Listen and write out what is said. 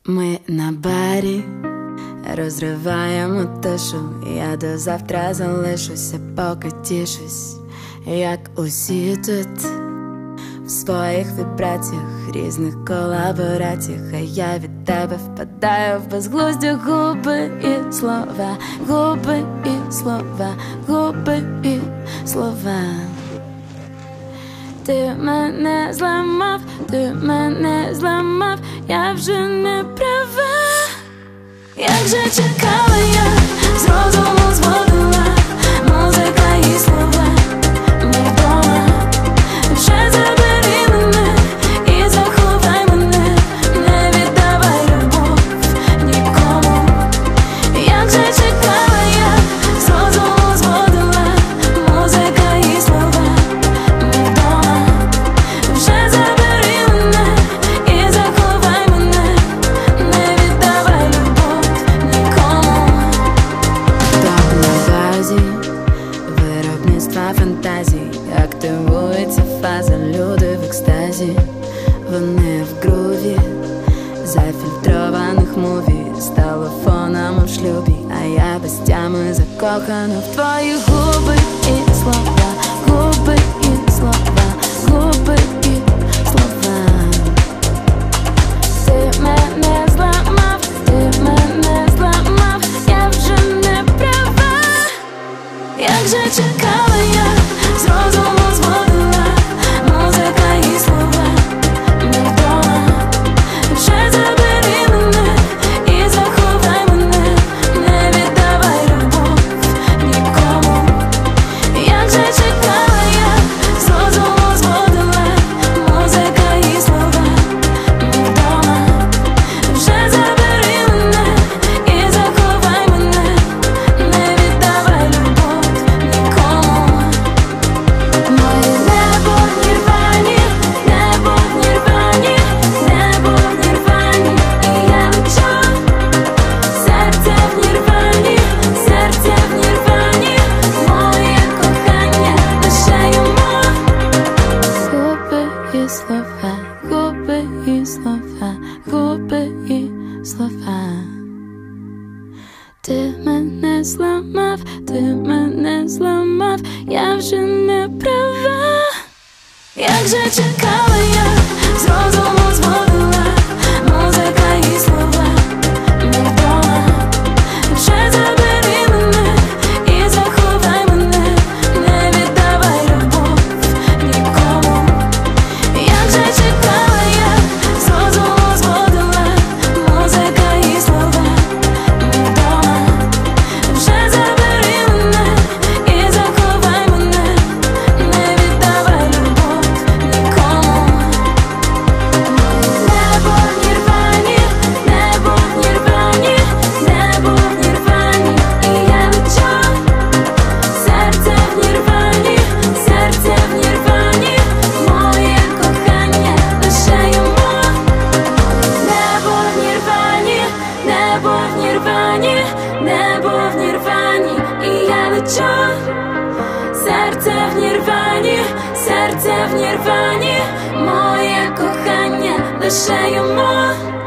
Ми на барі розриваємо тишу. Я до завтра залишуся, поки тішусь, як усі тут, в своїх вібраціях, різних колабораціях. А я від тебе впадаю в безглузді. Губи і слова, губи і слова, губи і слова. Ти мене зламав, ти мене зламав, я вже не права. Як же чекала я, з розуму зводила музика і слова. Ми вдома, вже забери мене і заховай мене, не віддавай любов нікому. Як же чекала я, з розуму зводила музика і слова. Ми вдома, вже забери мене і заховай мене, не віддавай любов нікому. Так на базі виробництва фантазій активується фаза, люди в екстазі. Вони в груві зафільтрованих муві, стало фоном в шлюбі, а я без тями закохана в твої губи і слова, губи і слова, губи і слова. Ти мене зламав, ти мене зламав, я вже не права. Як же чекала я, з розуму зводила музика і слова. Ми вдома, вже забери мене і заховай мене, не віддавай любов нікому. Як же чекала я, з розуму зводила музика і слова. Ми вдома, вже забери мене і заховай мене, не віддавай любов нікому. Моє небо в нірвані, небо в нірвані, небо в нірвані, і я лечу. Серце в нірвані, серце в нірвані, моє кохання лише йому. Губи і слова, губи і слова, губи і слова. Ти мене зламав, ти мене зламав, я вже не права. Як же чекала я, з розуму зводила музика і слова. Ми вдома, вже забери мене і заховай мене, не віддавай любов нікому. Як же чекала я, з розуму зводила музика і слова. Ми вдома, вже забери мене і заховай мене, не віддавай любов нікому. Небо в нірвані, небо в нірвані, небо в нірвані, і я лечу. Серце в нірвані, серце в нірвані, моє кохання лише йому. Небо в нірвані, небо в нірвані, небо в нірвані, і я лечу. Серце в нірвані, серце в нірвані, моє кохання лише йому.